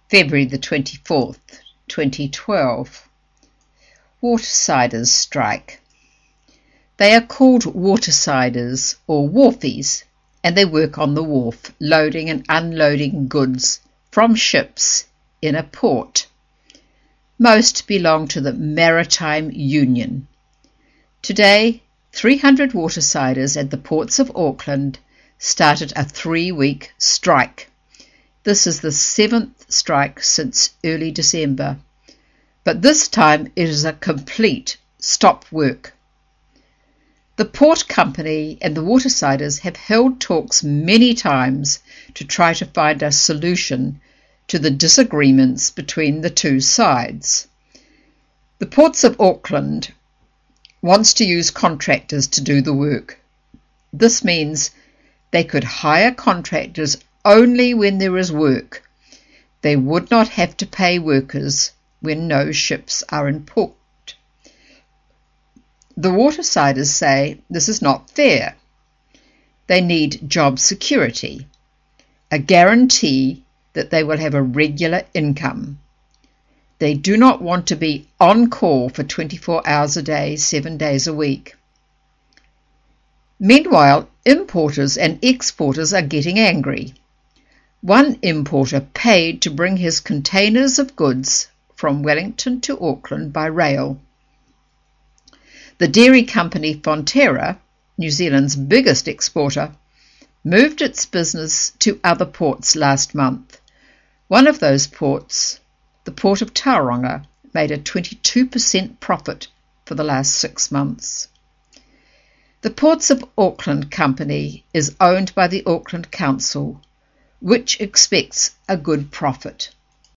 February the 24th, 2012. Watersiders strike. They are called watersiders or wharfies, and they work on the wharf, loading and unloading goods from ships in a port. Most belong to the Maritime Union. Today, 300 watersiders at the ports of Auckland started a 3-week strike. This is the 7th strike since early December, but this time it is a complete stop work. The port company and the watersiders have held talks many times to try to find a solution to the disagreements between the two sides. The ports of Auckland wants to use contractors to do the work. This means they could hire contractors only when there is work. They would not have to pay workers when no ships are in port. The watersiders say this is not fair. They need job security, a guarantee that they will have a regular income. They do not want to be on call for 24 hours a day, 7 days a week. Meanwhile, importers and exporters are getting angry. One importer paid to bring his containers of goods from Wellington to Auckland by rail. The dairy company Fonterra, New Zealand's biggest exporter, moved its business to other ports last month. One of those ports, the Port of Tauranga, made a 22% profit for the last 6 months. The Ports of Auckland Company is owned by the Auckland Council, which expects a good profit.